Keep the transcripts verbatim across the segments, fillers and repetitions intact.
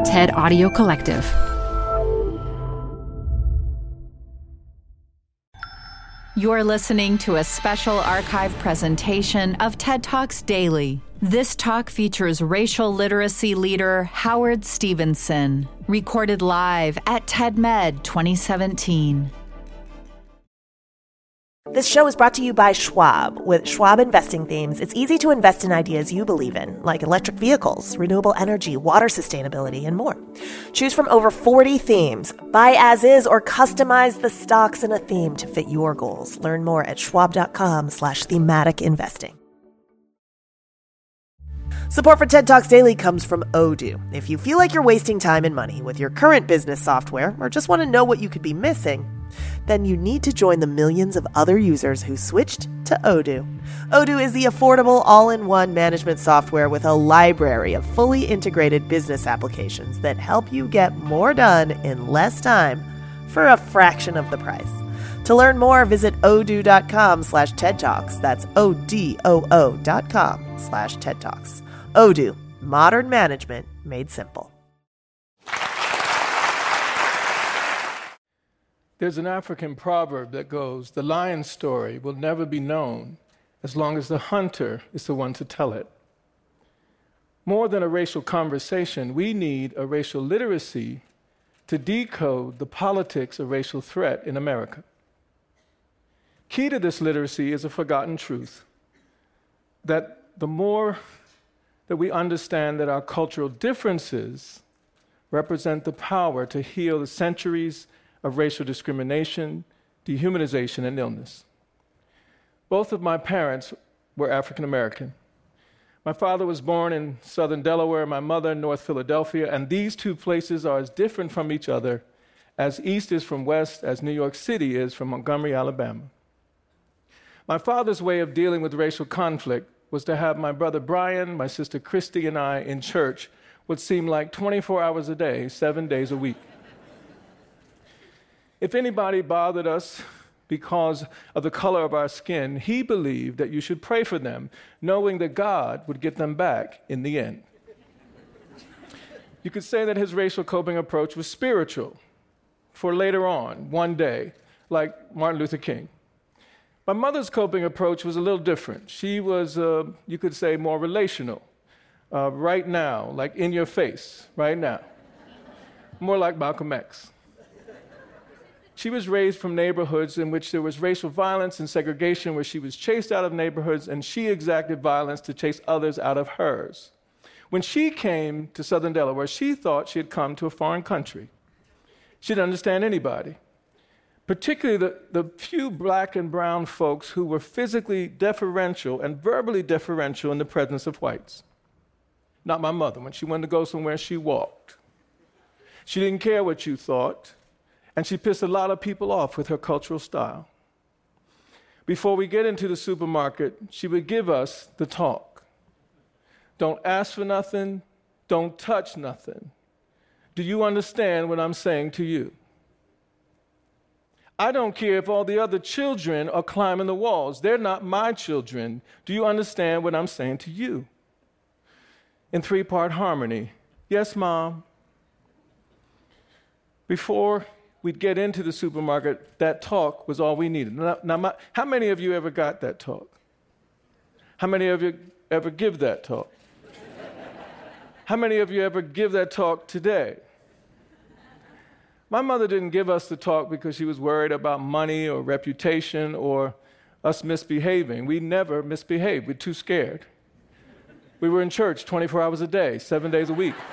TED Audio Collective. You're listening to a special archive presentation of TED Talks Daily. This talk features racial literacy leader Howard Stevenson, recorded live at TEDMed twenty seventeen. This show is brought to you by Schwab. With Schwab investing themes, it's easy to invest in ideas you believe in, like electric vehicles, renewable energy, water sustainability, and more. Choose from over forty themes. Buy as is or customize the stocks in a theme to fit your goals. Learn more at schwab.com slash thematic investing. Support for TED Talks Daily comes from Odoo. If you feel like you're wasting time and money with your current business software or just want to know what you could be missing, then you need to join the millions of other users who switched to Odoo. Odoo is the affordable all-in-one management software with a library of fully integrated business applications that help you get more done in less time for a fraction of the price. To learn more, visit odoo.com slash TED Talks. That's O-D-O-O dot com slash TED Talks. Odoo, modern management made simple. There's an African proverb that goes, "The lion's story will never be known as long as the hunter is the one to tell it." More than a racial conversation, we need a racial literacy to decode the politics of racial threat in America. Key to this literacy is a forgotten truth, that the more that we understand that our cultural differences represent the power to heal the centuries of racial discrimination, dehumanization, and illness. Both of my parents were African American. My father was born in southern Delaware, my mother in North Philadelphia, and these two places are as different from each other as East is from West, as New York City is from Montgomery, Alabama. My father's way of dealing with racial conflict was to have my brother Brian, my sister Christy, and I in church would seem like twenty-four hours a day, seven days a week. If anybody bothered us because of the color of our skin, he believed that you should pray for them, knowing that God would get them back in the end. You could say that his racial coping approach was spiritual, for later on, one day, like Martin Luther King. My mother's coping approach was a little different. She was, uh, you could say, more relational. Uh, right now, like in your face, right now. More like Malcolm X. She was raised from neighborhoods in which there was racial violence and segregation, where she was chased out of neighborhoods and she exacted violence to chase others out of hers. When she came to southern Delaware, she thought she had come to a foreign country. She didn't understand anybody, particularly the, the few black and brown folks who were physically deferential and verbally deferential in the presence of whites. Not my mother. When she wanted to go somewhere, she walked. She didn't care what you thought. And she pissed a lot of people off with her cultural style. Before we get into the supermarket, she would give us the talk. Don't ask for nothing. Don't touch nothing. Do you understand what I'm saying to you? I don't care if all the other children are climbing the walls. They're not my children. Do you understand what I'm saying to you? In three-part harmony. Yes, Mom. Before we'd get into the supermarket, that talk was all we needed. Now, now my, how many of you ever got that talk? How many of you ever give that talk? How many of you ever give that talk today? My mother didn't give us the talk because she was worried about money or reputation or us misbehaving. We never misbehaved. We're too scared. We were in church twenty-four hours a day, seven days a week.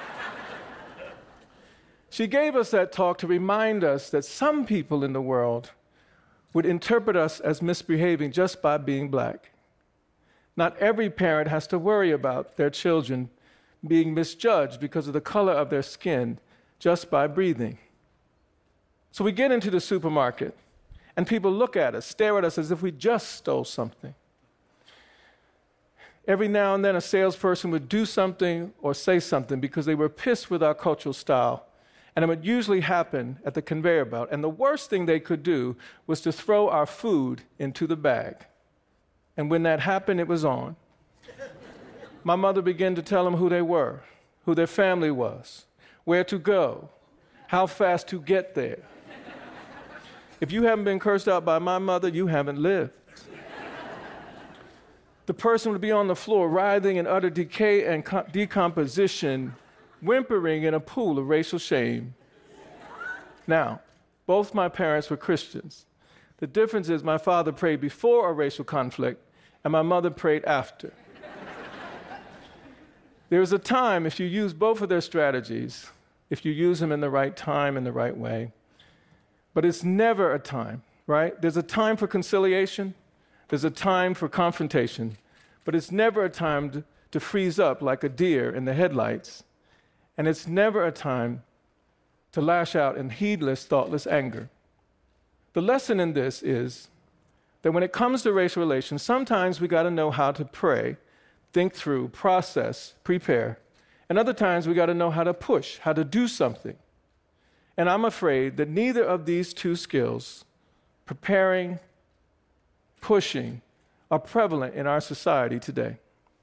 She gave us that talk to remind us that some people in the world would interpret us as misbehaving just by being black. Not every parent has to worry about their children being misjudged because of the color of their skin just by breathing. So we get into the supermarket, and people look at us, stare at us as if we just stole something. Every now and then a salesperson would do something or say something because they were pissed with our cultural style. And it would usually happen at the conveyor belt. And the worst thing they could do was to throw our food into the bag. And when that happened, it was on. My mother began to tell them who they were, who their family was, where to go, how fast to get there. If you haven't been cursed out by my mother, you haven't lived. The person would be on the floor, writhing in utter decay and co- decomposition, whimpering in a pool of racial shame. Now, both my parents were Christians. The difference is my father prayed before a racial conflict, and my mother prayed after. There is a time, if you use both of their strategies, if you use them in the right time, in the right way, but it's never a time, right? There's a time for conciliation, there's a time for confrontation, but it's never a time to, to freeze up like a deer in the headlights, and it's never a time to lash out in heedless, thoughtless anger. The lesson in this is that when it comes to racial relations, sometimes we got to know how to pray, think through, process, prepare. And other times we got to know how to push, how to do something. And I'm afraid that neither of these two skills, preparing, pushing, are prevalent in our society today.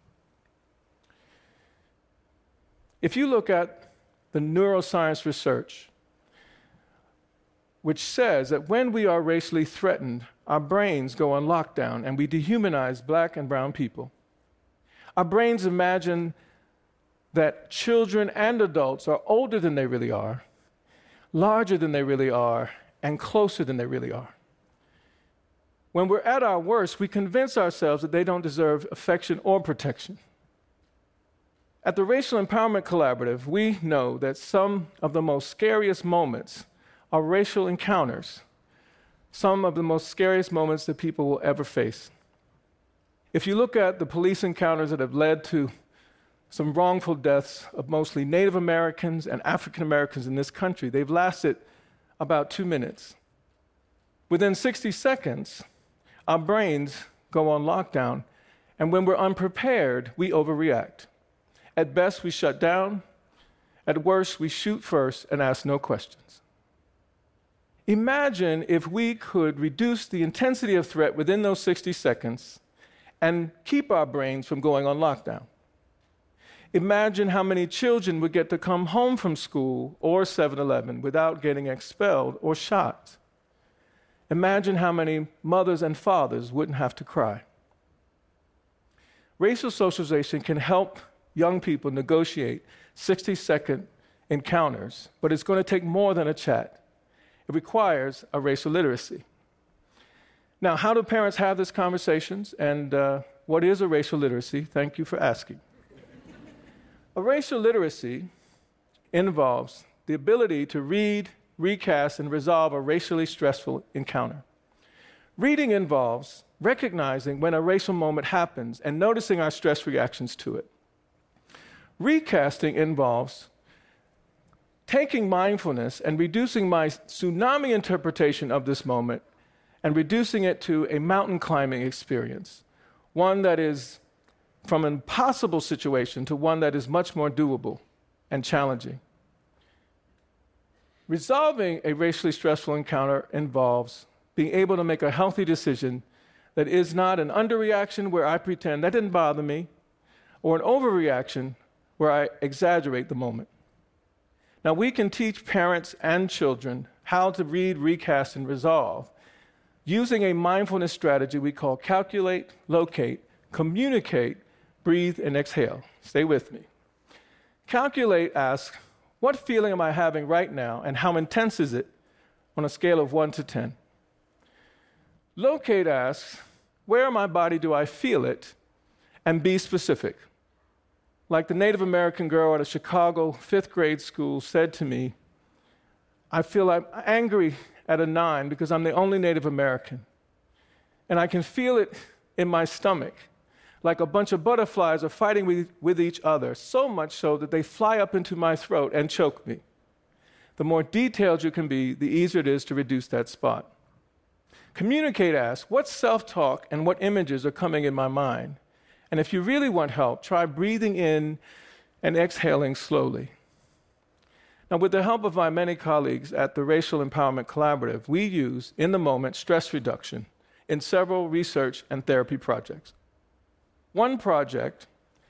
If you look at the neuroscience research, which says that when we are racially threatened, our brains go on lockdown and we dehumanize black and brown people. Our brains imagine that children and adults are older than they really are, larger than they really are, and closer than they really are. When we're at our worst, we convince ourselves that they don't deserve affection or protection. At the Racial Empowerment Collaborative, we know that some of the most scariest moments are racial encounters, some of the most scariest moments that people will ever face. If you look at the police encounters that have led to some wrongful deaths of mostly Native Americans and African Americans in this country, they've lasted about two minutes. Within sixty seconds, our brains go on lockdown, and when we're unprepared, we overreact. At best, we shut down. At worst, we shoot first and ask no questions. Imagine if we could reduce the intensity of threat within those sixty seconds and keep our brains from going on lockdown. Imagine how many children would get to come home from school or seven eleven without getting expelled or shot. Imagine how many mothers and fathers wouldn't have to cry. Racial socialization can help young people negotiate sixty-second encounters, but it's going to take more than a chat. It requires a racial literacy. Now, how do parents have these conversations, and uh, what is a racial literacy? Thank you for asking. A racial literacy involves the ability to read, recast, and resolve a racially stressful encounter. Reading involves recognizing when a racial moment happens and noticing our stress reactions to it. Recasting involves taking mindfulness and reducing my tsunami interpretation of this moment and reducing it to a mountain climbing experience, one that is from an impossible situation to one that is much more doable and challenging. Resolving a racially stressful encounter involves being able to make a healthy decision that is not an underreaction where I pretend that didn't bother me, or an overreaction where I exaggerate the moment. Now, we can teach parents and children how to read, recast, and resolve using a mindfulness strategy we call calculate, locate, communicate, breathe, and exhale. Stay with me. Calculate asks, what feeling am I having right now, and how intense is it on a scale of one to ten? Locate asks, where in my body do I feel it, and be specific. Like the Native American girl at a Chicago fifth grade school said to me, I feel I'm angry at a nine because I'm the only Native American. And I can feel it in my stomach, like a bunch of butterflies are fighting with, with each other, so much so that they fly up into my throat and choke me. The more detailed you can be, the easier it is to reduce that spot. Communicate asks, what self-talk and what images are coming in my mind? And if you really want help, try breathing in and exhaling slowly. Now, with the help of my many colleagues at the Racial Empowerment Collaborative, we use, in the moment, stress reduction in several research and therapy projects. One project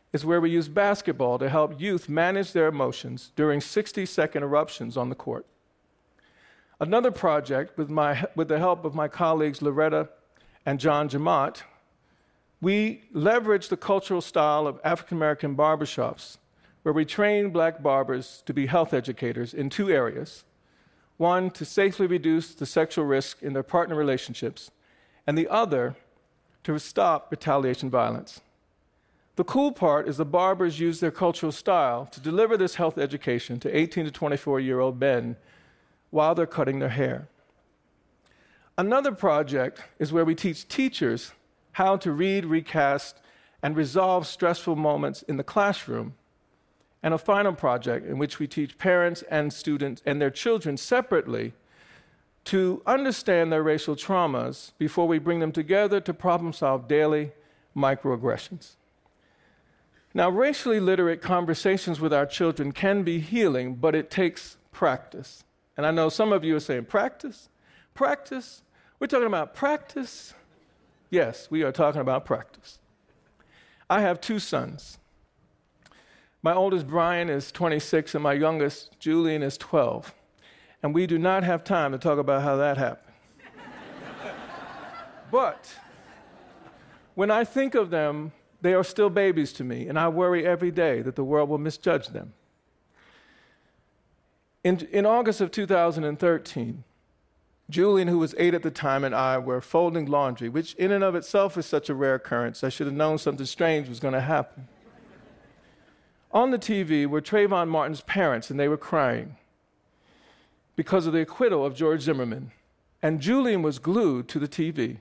is where we use basketball to help youth manage their emotions during sixty-second eruptions on the court. Another project, with, my, with the help of my colleagues Loretta and John Jamont, we leverage the cultural style of African-American barbershops, where we train black barbers to be health educators in two areas. One, to safely reduce the sexual risk in their partner relationships, and the other, to stop retaliation violence. The cool part is the barbers use their cultural style to deliver this health education to eighteen to twenty-four-year-old men while they're cutting their hair. Another project is where we teach teachers how to read, recast, and resolve stressful moments in the classroom. And a final project in which we teach parents and students and their children separately to understand their racial traumas before we bring them together to problem solve daily microaggressions. Now, racially literate conversations with our children can be healing, but it takes practice. And I know some of you are saying, practice? Practice? We're talking about practice? Yes, we are talking about practice. I have two sons. My oldest, Brian, is twenty-six, and my youngest, Julian, is twelve. And we do not have time to talk about how that happened. But when I think of them, they are still babies to me, and I worry every day that the world will misjudge them. In, in August of two thousand thirteen, Julian, who was eight at the time, and I were folding laundry, which in and of itself is such a rare occurrence. I should have known something strange was going to happen. On the T V were Trayvon Martin's parents, and they were crying because of the acquittal of George Zimmerman. And Julian was glued to the T V.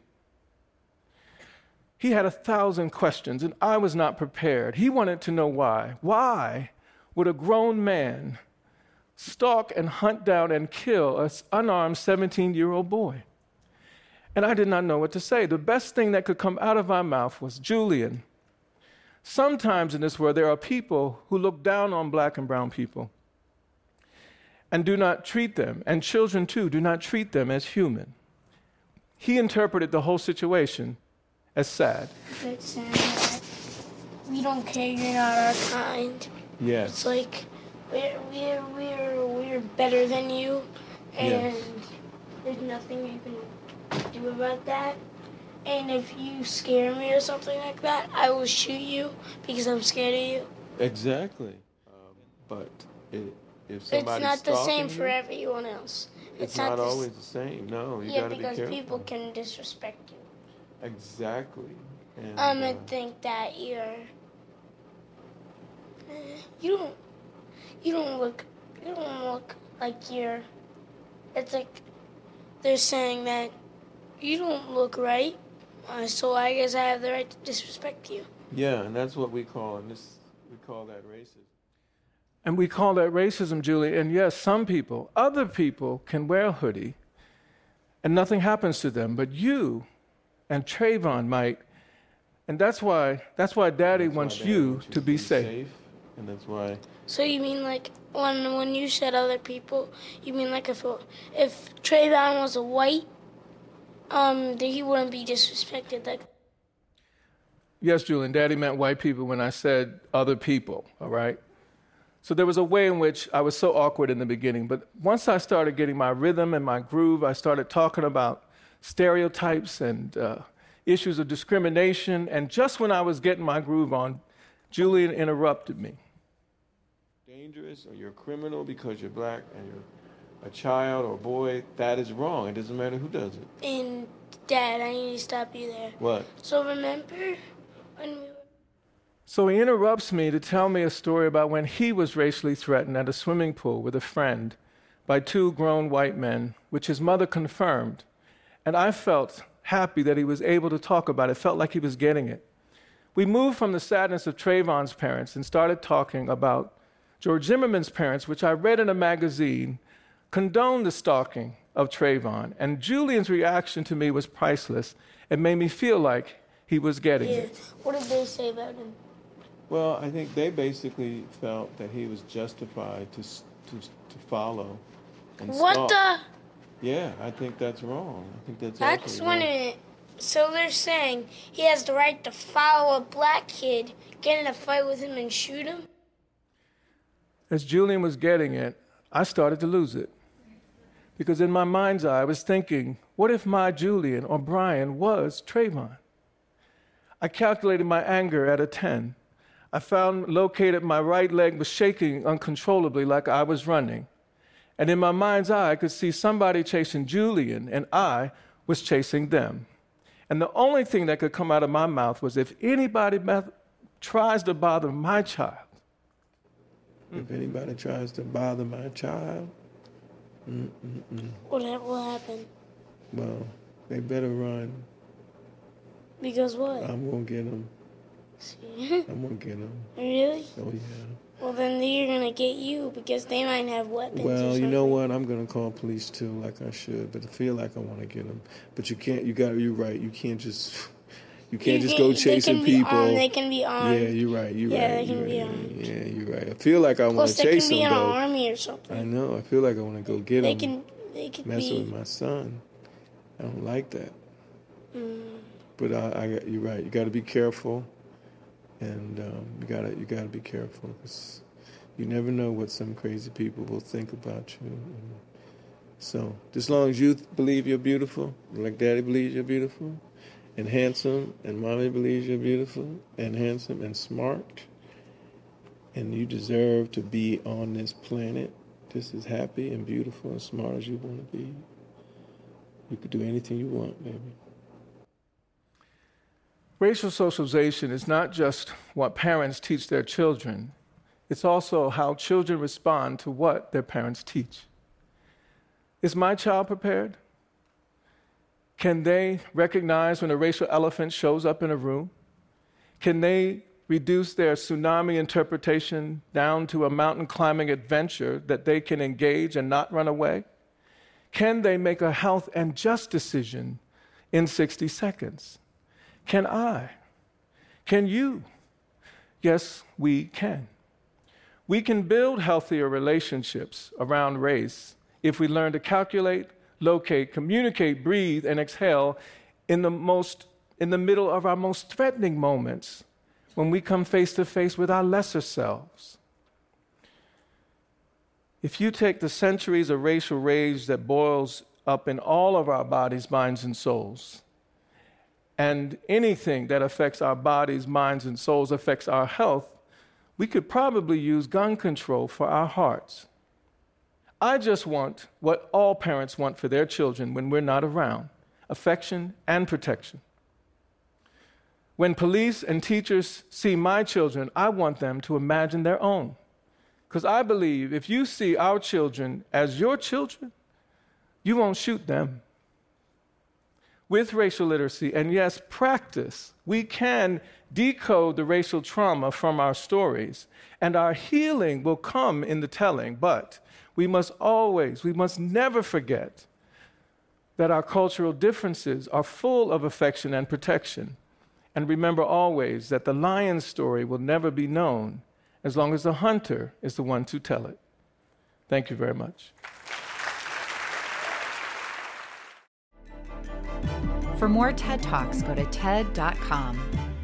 He had a thousand questions, and I was not prepared. He wanted to know why. Why would a grown man stalk and hunt down and kill an unarmed seventeen-year-old boy? And I did not know what to say. The best thing that could come out of my mouth was, Julian, sometimes in this world there are people who look down on black and brown people and do not treat them, and children too, do not treat them as human. He interpreted the whole situation as sad. It's saying that we don't care, you're not our kind. Yes. It's like we're we're we're we're better than you, and yes. There's nothing you can do about that. And if you scare me or something like that, I will shoot you because I'm scared of you. Exactly. Um, but it, if somebody's it's not the same you, for everyone else. It's, it's not, not the always the same. No, you yeah, gotta be careful. because people can disrespect you. Exactly. And, I'm gonna uh, think that you're. Uh, you don't. You don't look. You don't look like you're. It's like they're saying that you don't look right. Uh, so I guess I have the right to disrespect you. Yeah, and that's what we call, and this we call that racism. And we call that racism, Julie. And yes, some people, other people can wear a hoodie and nothing happens to them, but you and Trayvon might. And that's why that's why Daddy that's wants why Daddy you wants you to be safe. safe. And that's why. So you mean like when when you said other people, you mean like if if Trayvon was a white, um, that he wouldn't be disrespected like. Yes, Julian, Daddy meant white people when I said other people, all right? So there was a way in which I was so awkward in the beginning, but once I started getting my rhythm and my groove, I started talking about stereotypes and uh, issues of discrimination, and just when I was getting my groove on, Julian interrupted me. Dangerous, or you're a criminal because you're black and you're a child or a boy, that is wrong. It doesn't matter who does it. And Dad, I need to stop you there. What? So remember when we were... So he interrupts me to tell me a story about when he was racially threatened at a swimming pool with a friend by two grown white men, which his mother confirmed. And I felt happy that he was able to talk about it, felt like he was getting it. We moved from the sadness of Trayvon's parents and started talking about George Zimmerman's parents, which I read in a magazine, condoned the stalking of Trayvon. And Julian's reaction to me was priceless. It made me feel like he was getting yeah. it. What did they say about him? Well, I think they basically felt that he was justified to to, to follow and What stalk. the? Yeah, I think that's wrong. I think that's That's actually when wrong. it... So they're saying he has the right to follow a black kid, get in a fight with him, and shoot him? As Julian was getting it, I started to lose it. Because in my mind's eye, I was thinking, what if my Julian or Brian was Trayvon? I calculated my anger at a ten. I found located my right leg was shaking uncontrollably like I was running. And in my mind's eye, I could see somebody chasing Julian, and I was chasing them. And the only thing that could come out of my mouth was, if anybody tries to bother my child. If anybody tries to bother my child, mm-mm-mm. What will happen? Well, they better run. Because what? I'm going to get them. See? I'm going to get them. Really? Oh, yeah. Well, then they're going to get you because they might have weapons. Well, you know what? I'm going to call police too, like I should, but I feel like I want to get them. But you can't, you got, you're right. You can't just, you can't you just can, go chasing they can people. Be armed, they can be armed. Yeah, you're right. You're yeah, right. they can you're be right. armed. Yeah, you're right. I feel like I want to chase them, though. Plus, they can be in an army or something. I know. I feel like I want to go get they them. Can, they can messing be... with my son. I don't like that. Mm. But I, I, you're right. You got to be careful, and um, you got to, you got to be careful, because you never know what some crazy people will think about you. And so, as long as you believe you're beautiful, like Daddy believes you're beautiful, and handsome, and Mommy believes you're beautiful, and handsome, and smart, and you deserve to be on this planet just as happy and beautiful and smart as you want to be, you could do anything you want, baby. Racial socialization is not just what parents teach their children. It's also how children respond to what their parents teach. Is my child prepared? Can they recognize when a racial elephant shows up in a room? Can they reduce their tsunami interpretation down to a mountain climbing adventure that they can engage and not run away? Can they make a health and just decision in sixty seconds? Can I? Can you? Yes, we can. We can build healthier relationships around race if we learn to calculate, locate, communicate, breathe, and exhale in the most, in the middle of our most threatening moments, when we come face to face with our lesser selves. If you take the centuries of racial rage that boils up in all of our bodies, minds, and souls, and anything that affects our bodies, minds, and souls affects our health, we could probably use gun control for our hearts. I just want what all parents want for their children when we're not around: affection and protection. When police and teachers see my children, I want them to imagine their own. Because I believe if you see our children as your children, you won't shoot them. With racial literacy, and yes, practice, we can decode the racial trauma from our stories, and our healing will come in the telling. But we must always, we must never forget that our cultural differences are full of affection and protection. And remember always that the lion's story will never be known as long as the hunter is the one to tell it. Thank you very much. For more TED Talks, go to T E D dot com.